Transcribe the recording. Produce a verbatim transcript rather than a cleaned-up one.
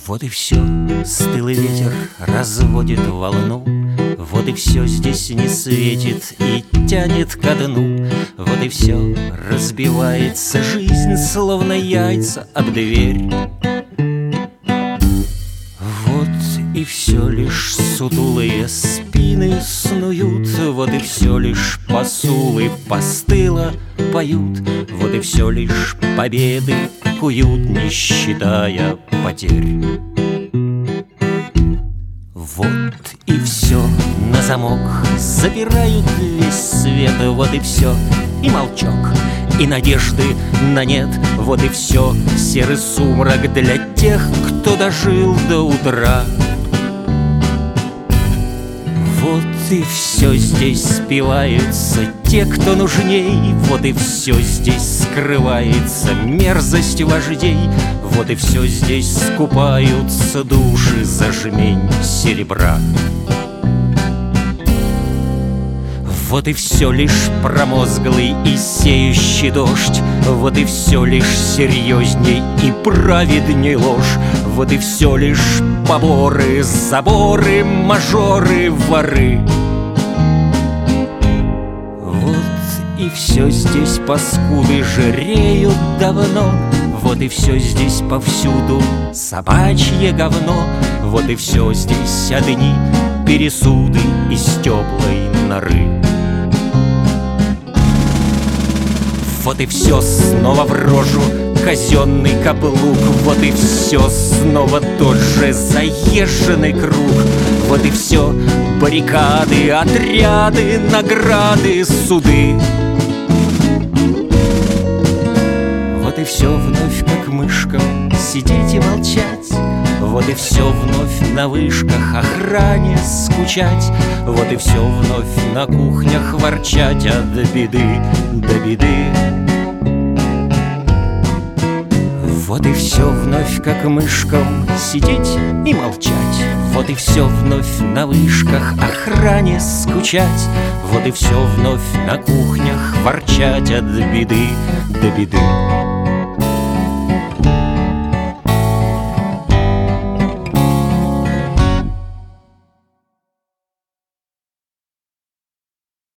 Вот и все, стылый ветер разводит волну. Вот и все здесь не светит и тянет ко дну. Вот и все, разбивается жизнь, словно яйца об дверь. Вот и все лишь сутулые спины снуют. Вот и все лишь посулы постыло поют. Вот и все лишь победы куют, не считая потерь. Вот и все на замок запирают весь свет. Вот и все, и молчок, и надежды на нет. Вот и все, серый сумрак для тех, кто дожил до утра. Вот и все здесь спиваются те, кто нужней. Вот и все здесь скрывается мерзость вождей. Вот и все здесь скупаются души за жмень серебра. Вот и все лишь промозглый и сеющий дождь. Вот и все лишь серьезней и праведней ложь. Вот и все лишь поборы, заборы, мажоры, воры. Вот и все здесь паскуды жиреют давно. Вот и все здесь повсюду собачье говно. Вот и все здесь одни пересуды из теплой норы. Вот и все снова в рожу казенный каблук. Вот и все снова тот же заезженный круг. Вот и все баррикады, отряды, награды, суды. Вот и все вновь как мышкам сидеть и молчать. Вот и все вновь на вышках охране скучать. Вот и все вновь на кухнях ворчать от беды до беды. Вот и все вновь как мышкам сидеть и молчать. Вот и все вновь на вышках охране скучать. Вот и все вновь на кухнях ворчать от беды до беды.